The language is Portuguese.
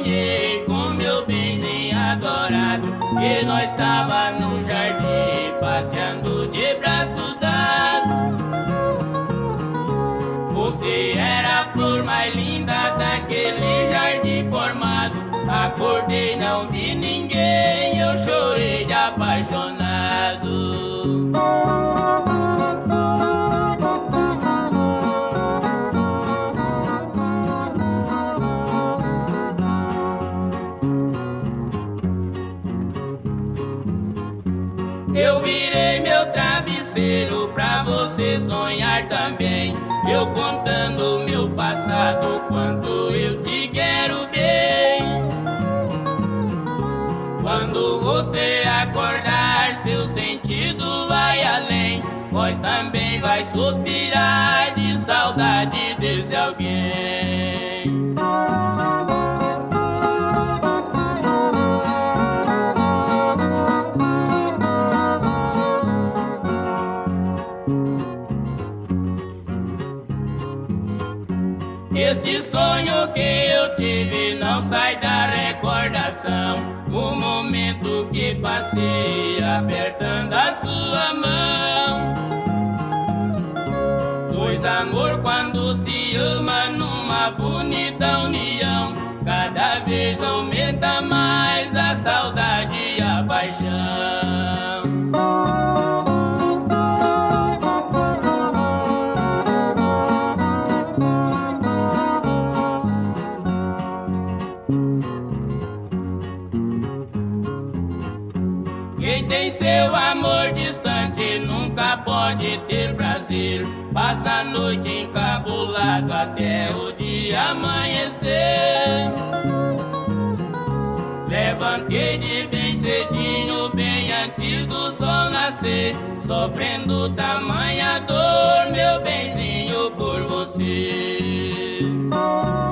sonhei com meu benzinho adorado, que nós tava no jardim passeando de braço dado. Você era a flor mais linda daquele jardim formado. Acordei, não vi ninguém, eu chorei de apaixonado. Eu virei meu travesseiro pra você sonhar também. Eu contando meu passado, quanto eu te quero bem. Quando você acordar, seu sentido vai além. Vós também vai suspirar de saudade desse alguém. Este sonho que eu tive não sai da recordação. O momento que passei apertando a sua mão. Pois amor, quando se ama numa bonita união, cada vez aumenta mais a saudade e a paixão. Quem tem seu amor distante nunca pode ter prazer. Passa a noite encabulado até o dia amanhecer. Levantei de bem cedinho, bem antes do sol nascer, sofrendo tamanha dor, meu benzinho, por você.